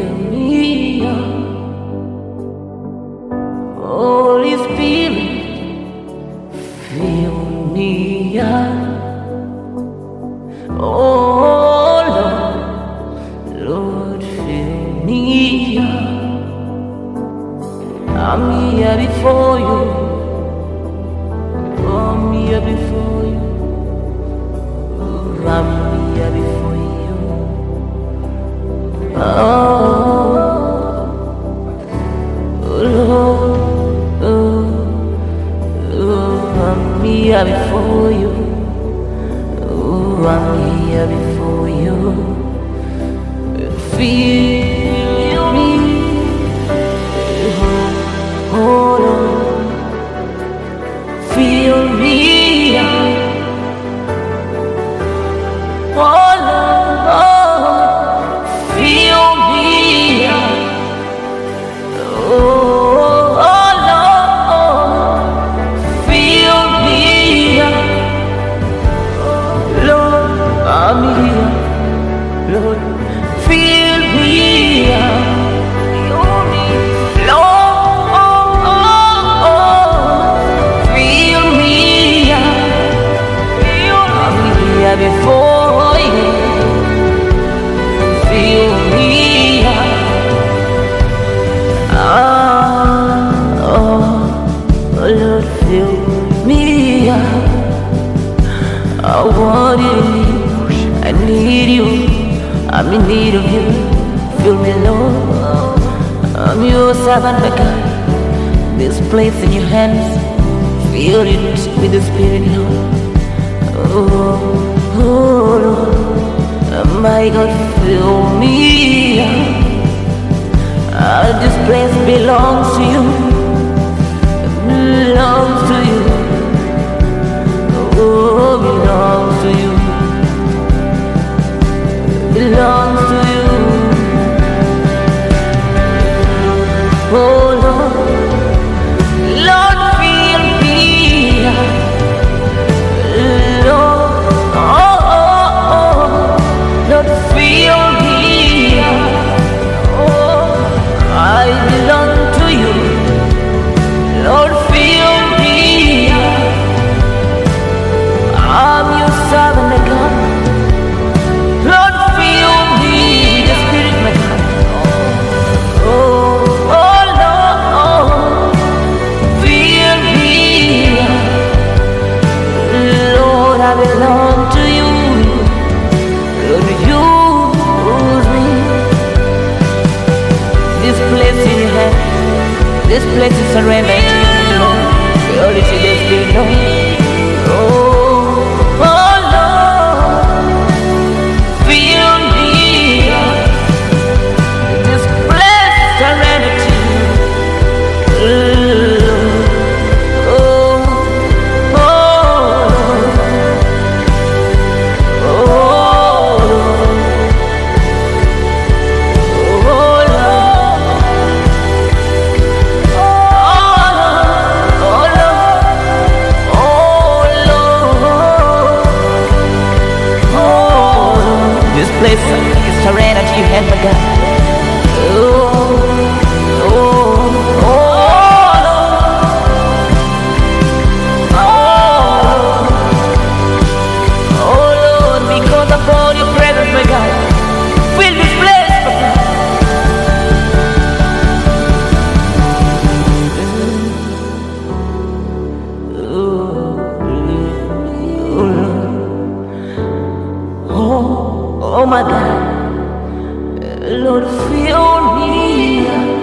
fill me up. Holy Spirit, fill me up. Oh Lord, Lord, fill me up. I'm here before you. I'm here before you. I'm here before you. Oh Lord, I'm here before you. I'm here before you. Feel me, oh Lord, feel me, oh Lord, feel me, oh Lord, feel me, Lord, I'm here, Lord, feel me, feel me, Lord, feel me, I'm here before you, feel me, Lord, fill me up. I want you, I need you, I'm in need of you. Fill me, Lord, I'm your servant, my God. This place in your hands, fill it with the Spirit, Lord. Oh Lord, my God, fill me up. This place belongs to you, belongs to you. Oh, belongs to you, belongs to you. Oh Lord, Lord, fill me up. Lord, Lord, fill me up. Oh, I belong to you. Lord, fill me up. I'm your servant, God. Lord, fill me with the Spirit, my God. Oh Lord, fill me up. Lord, I belong to you. Lord, use me. This place in your hand, this place is surrendered to you, Lord. Fill it with the Spirit, Lord. Place is surrendered to your hand, my God. Lord, because upon your presence, my God, fill this place, my God. Oh my God, Lord, fill me up.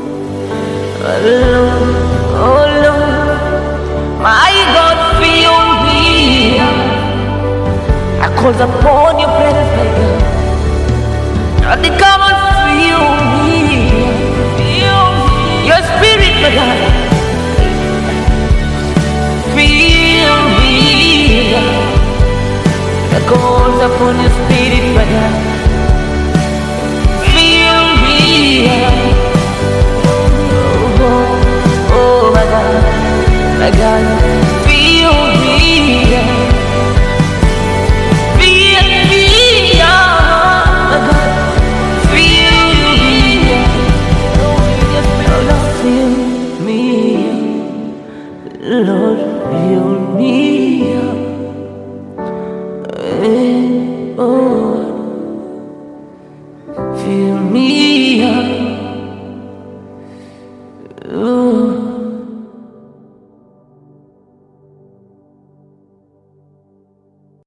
Lord, oh Lord, my God, fill me up. I call upon your presence, my God. Lord, come and fill me up. Your Spirit, my God, fill me up. I call upon your Spirit, my God. Fill me up. Oh my God, my God, fill me up. Fill me up, my God, fill me Oh.